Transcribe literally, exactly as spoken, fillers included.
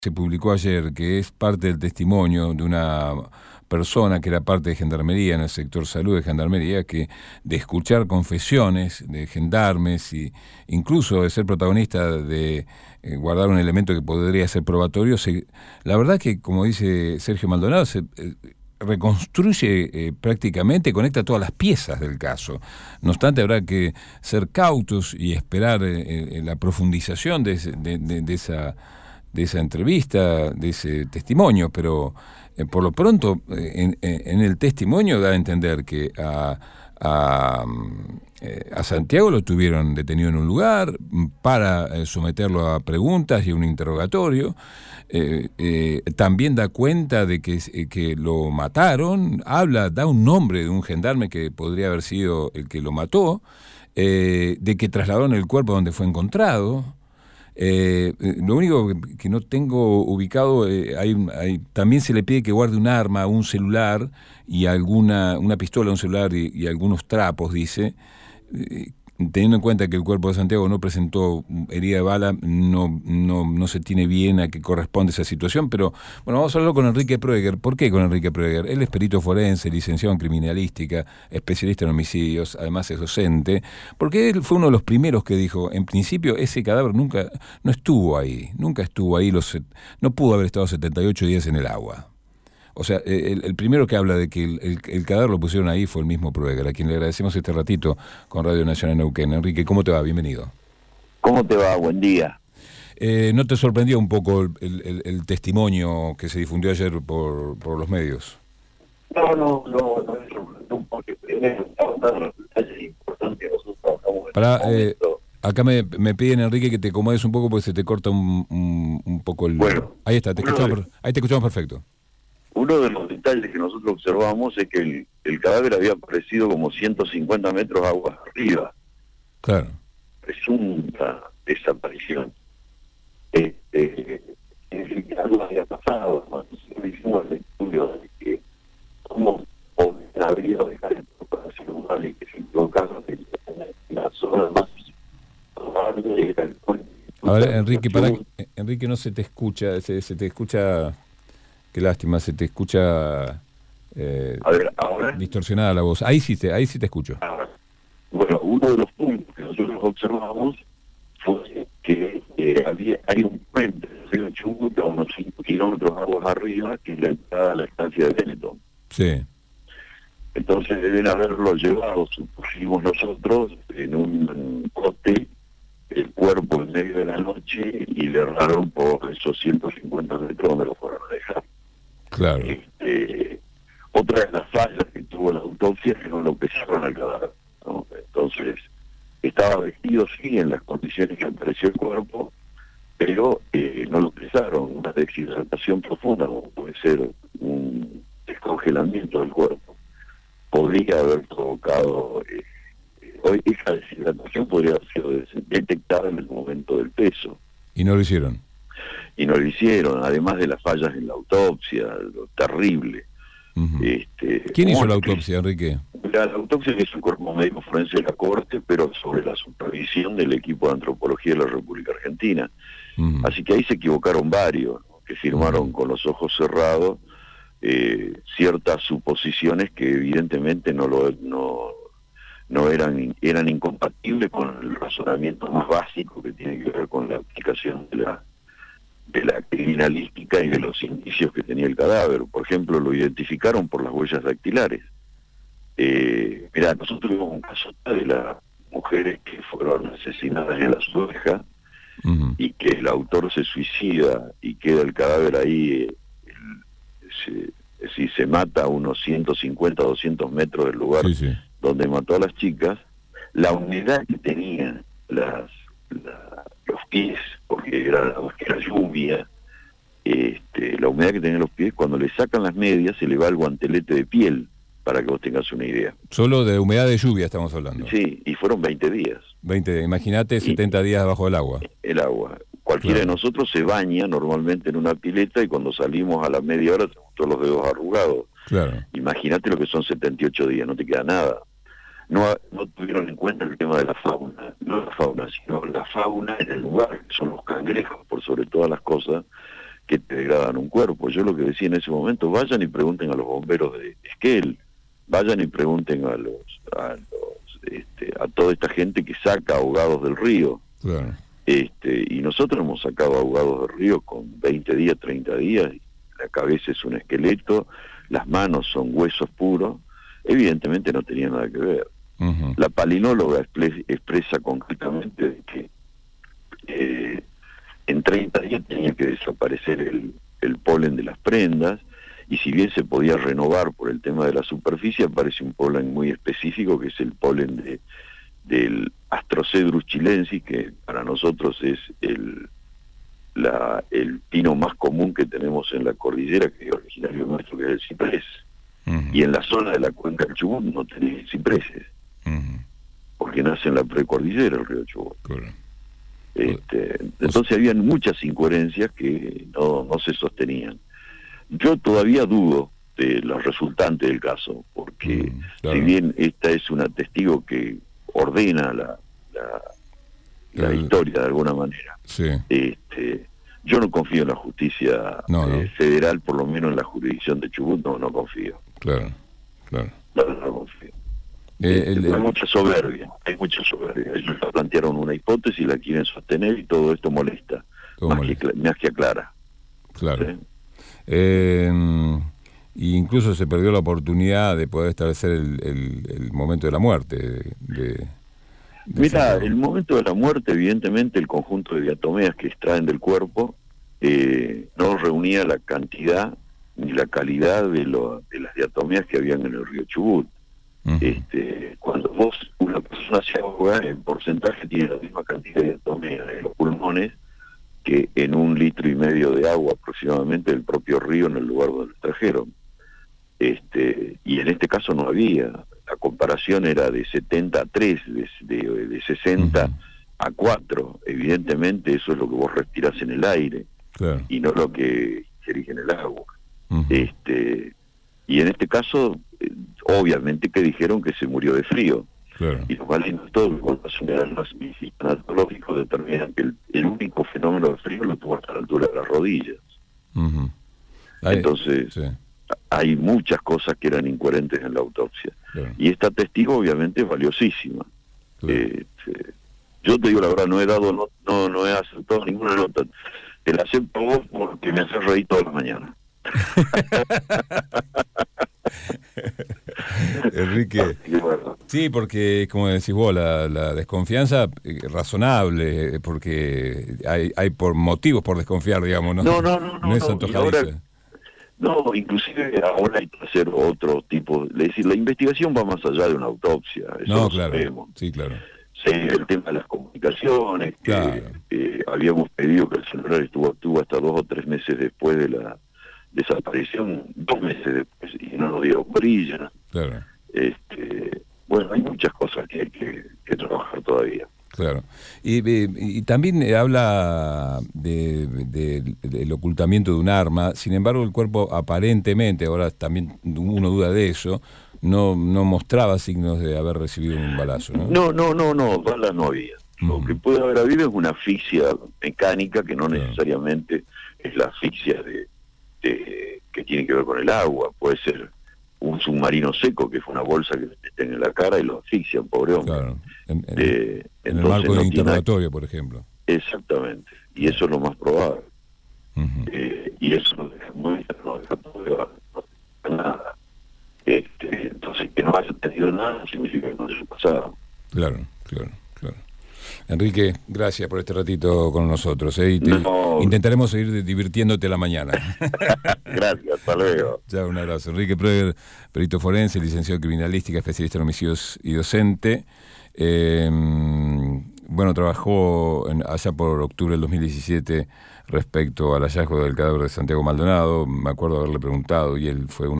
Se publicó ayer, que es parte del testimonio de una persona que era parte de Gendarmería, en el sector salud de Gendarmería, que de escuchar confesiones de gendarmes e incluso de ser protagonista de eh, guardar un elemento que podría ser probatorio, se, la verdad que, como dice Sergio Maldonado, se eh, reconstruye eh, prácticamente, conecta todas las piezas del caso. No obstante, habrá que ser cautos y esperar eh, eh, la profundización de, ese, de, de, de esa... de esa entrevista, de ese testimonio, pero eh, por lo pronto eh, en, en el testimonio da a entender que a, a, eh, a Santiago lo tuvieron detenido en un lugar para eh, someterlo a preguntas y un interrogatorio. Eh, eh, también da cuenta de que, eh, que lo mataron, habla, da un nombre de un gendarme que podría haber sido el que lo mató, eh, de que trasladaron el cuerpo donde fue encontrado. Eh, lo único que, que no tengo ubicado, eh, hay, hay, también se le pide que guarde un arma, un celular y alguna una pistola, un celular y, y algunos trapos, dice. Eh, teniendo en cuenta que el cuerpo de Santiago no presentó herida de bala, no, no, no se tiene bien a qué corresponde esa situación, pero bueno, vamos a hablarlo con Enrique Proeger. ¿Por qué con Enrique Proeger? Él es perito forense, licenciado en criminalística, especialista en homicidios, además es docente, porque él fue uno de los primeros que dijo, en principio ese cadáver nunca, no estuvo ahí, nunca estuvo ahí, los, no pudo haber estado setenta y ocho días en el agua. O sea, el, el primero que habla de que el, el, el cadáver lo pusieron ahí fue el mismo Proeger, a quien le agradecemos este ratito con Radio Nacional Neuquén. Enrique, ¿cómo te va? Bienvenido. ¿Cómo te va? Buen día. Eh, ¿No te sorprendió un poco el, el, el testimonio que se difundió ayer por, por los medios? No, no, no, no me sorprendió porque primero estaba dando detalles importantes. Nosotros trabajamos en Para, este eh, acá me, me piden, Enrique, que te acomodes un poco porque se te corta un, un, un poco el... Bueno, ahí está, te escuchamos, de... ahí te escuchamos perfecto. Uno de los detalles que nosotros observamos es que el, el cadáver había aparecido como ciento cincuenta metros aguas arriba. Claro. Presunta desaparición. Este, es que algo había pasado. Nosotros hicimos el estudio de que cómo habría dejar el propósito lugar y que si en todo caso la zona más probable era el puente. A ver, Enrique, para que, Enrique, no se te escucha, se, se te escucha... Qué lástima, se te escucha eh, a ver, ahora distorsionada la voz. Ahí sí te, ahí sí te escucho. Ahora, bueno, uno de los puntos que nosotros observamos fue que eh, había hay un puente del río Chubut a unos cinco kilómetros aguas arriba, que es la entrada a la estancia de Benetton. Sí. Entonces deben haberlo llevado, supusimos nosotros, en un cote, el cuerpo en medio de la noche y le erraron por esos ciento cincuenta metros donde lo fueron a dejar. Claro. Este, otra de las fallas que tuvo la autopsia es que no lo pesaron al cadáver, ¿no? Entonces, estaba vestido sí en las condiciones que apareció el cuerpo, pero eh, no lo pesaron. Una deshidratación profunda, como puede ser un descongelamiento del cuerpo, podría haber provocado... Eh, hoy esa deshidratación podría haber sido detectada en el momento del peso. ¿Y no lo hicieron? Y no lo hicieron, además de las fallas en la autopsia, lo terrible. Uh-huh. este, ¿Quién hizo la autopsia, Enrique? La, la autopsia es un cuerpo médico forense de la Corte, pero sobre la supervisión del equipo de antropología de la República Argentina. Uh-huh. Así que ahí se equivocaron varios, ¿no? Que firmaron uh-huh. con los ojos cerrados eh, ciertas suposiciones que evidentemente no lo no no eran eran incompatibles con el razonamiento más básico que tiene que ver con la aplicación de la de la criminalística y de los indicios que tenía el cadáver. Por ejemplo, lo identificaron por las huellas dactilares. Eh, mirá, nosotros tuvimos un caso de las mujeres que fueron asesinadas en La Sueja uh-huh. y que el autor se suicida y queda el cadáver ahí, el, se, si se mata a unos ciento cincuenta, doscientos metros del lugar sí, sí. donde mató a las chicas, la humedad que tenían las, la, los pies, porque era, era lluvia, este, la humedad que tenían los pies, cuando le sacan las medias se le va el guantelete de piel, para que vos tengas una idea. Solo de humedad de lluvia estamos hablando. Sí, y fueron veinte días. veinte, imagínate setenta días bajo el agua. El agua. Cualquiera claro. de nosotros se baña normalmente en una pileta y cuando salimos a la media hora tenemos todos los dedos arrugados. Claro. Imagínate lo que son setenta y ocho días, no te queda nada. No, no tuvieron en cuenta el tema de la fauna, no la fauna, sino la fauna en el lugar, que son los cangrejos, por sobre todas las cosas, que te degradan un cuerpo. Yo lo que decía en ese momento, vayan y pregunten a los bomberos de Esquel, vayan y pregunten a los, a, los, este, a toda esta gente que saca ahogados del río. Claro. Este, y nosotros hemos sacado ahogados del río con veinte días, treinta días, la cabeza es un esqueleto, las manos son huesos puros, evidentemente no tenía nada que ver. Uh-huh. La palinóloga expre- expresa concretamente de que eh, en treinta días tenía que desaparecer el, el polen de las prendas, y si bien se podía renovar por el tema de la superficie, aparece un polen muy específico que es el polen de, del Astrocedrus chilensis, que para nosotros es el, la, el pino más común que tenemos en la cordillera, que es originario nuestro, que es el ciprés. Uh-huh. Y en la zona de la cuenca del Chubut no tenés cipreses, uh-huh. porque nace en la precordillera el río Chubut. Correcto. Este, entonces habían muchas incoherencias que no, no se sostenían. Yo todavía dudo de los resultantes del caso, porque mm, claro. si bien esta es una testigo que ordena la, la, la El... historia de alguna manera, sí. este, yo no confío en la justicia no, eh, no. federal, por lo menos en la jurisdicción de Chubut, no, no confío. Claro, claro. No, no confío. Eh, el, el... Hay mucha soberbia, hay mucha soberbia. Ellos plantearon una hipótesis, la quieren sostener y todo esto molesta, todo más, molesta. Que, más que aclara. Claro. ¿Sí? Eh, incluso se perdió la oportunidad de poder establecer el, el, el momento de la muerte. De, de Mira, el momento de la muerte, evidentemente, el conjunto de diatomeas que extraen del cuerpo eh, no reunía la cantidad ni la calidad de, lo, de las diatomeas que habían en el río Chubut. Uh-huh. Este, cuando vos, una persona se ahoga, en porcentaje tiene la misma cantidad de diatomeas en los pulmones que en un litro y medio de agua aproximadamente del propio río en el lugar donde lo trajeron. Este, y en este caso no había. La comparación era de setenta a tres, de, de, de sesenta uh-huh. a cuatro. Evidentemente eso es lo que vos respirás en el aire, claro. y no lo que ingerís en el agua. Uh-huh. Este, y en este caso, eh, obviamente que dijeron que se murió de frío. Claro. Y los marinos, todos los climatológicos determinan que el, el único fenómeno de frío lo tuvo hasta la altura de las rodillas. Uh-huh. Hay, Entonces, sí. hay muchas cosas que eran incoherentes en la autopsia. Claro. Y esta testigo obviamente es valiosísima. Claro. Eh, eh, yo te digo la verdad, no he dado, no, no, no he aceptado ninguna nota. Te la acepto a vos porque me haces reír toda la mañana. Enrique, sí, porque como decís vos, la, la desconfianza eh, razonable, porque hay hay por motivos por desconfiar, digamos, ¿no? No, no, no, no, no es no, antojadiza. No, inclusive ahora hay que hacer otro tipo, es decir, la investigación va más allá de una autopsia, eso no, lo claro, sabemos. sí, claro. Sí, el tema de las comunicaciones, claro. que eh, habíamos pedido que el celular estuvo activo hasta dos o tres meses después de la desaparición, dos meses después, y no nos dio brilla. Claro. Este, bueno, hay muchas cosas que hay que, que trabajar todavía. Claro. Y, y, y también habla de, de, del ocultamiento de un arma, sin embargo el cuerpo aparentemente, ahora también uno duda de eso, no no mostraba signos de haber recibido un balazo, ¿no? No, no, no, no, balas no había. Uh-huh. Lo que puede haber habido es una asfixia mecánica que no claro. necesariamente es la asfixia de, de que tiene que ver con el agua, puede ser un submarino seco, que fue una bolsa que le meten en la cara y lo asfixian, pobre hombre. Claro. En, en, eh, en el marco no de interrogatorio, tiene... por ejemplo. Exactamente, y eso es lo más probable. Uh-huh. Eh, y eso no deja, no deja, no deja, no deja, no deja nada. Este, entonces, que no haya tenido nada significa que no haya pasado. Claro, claro, claro. Enrique, gracias por este ratito con nosotros. ¿eh? Y te, no. Intentaremos seguir divirtiéndote la mañana. Gracias, hasta luego. Ya, un abrazo. Enrique Proeger, perito forense, licenciado en criminalística, especialista en homicidios y docente. Eh, bueno, trabajó en, allá por octubre del dos mil diecisiete respecto al hallazgo del cadáver de Santiago Maldonado. Me acuerdo haberle preguntado y él fue un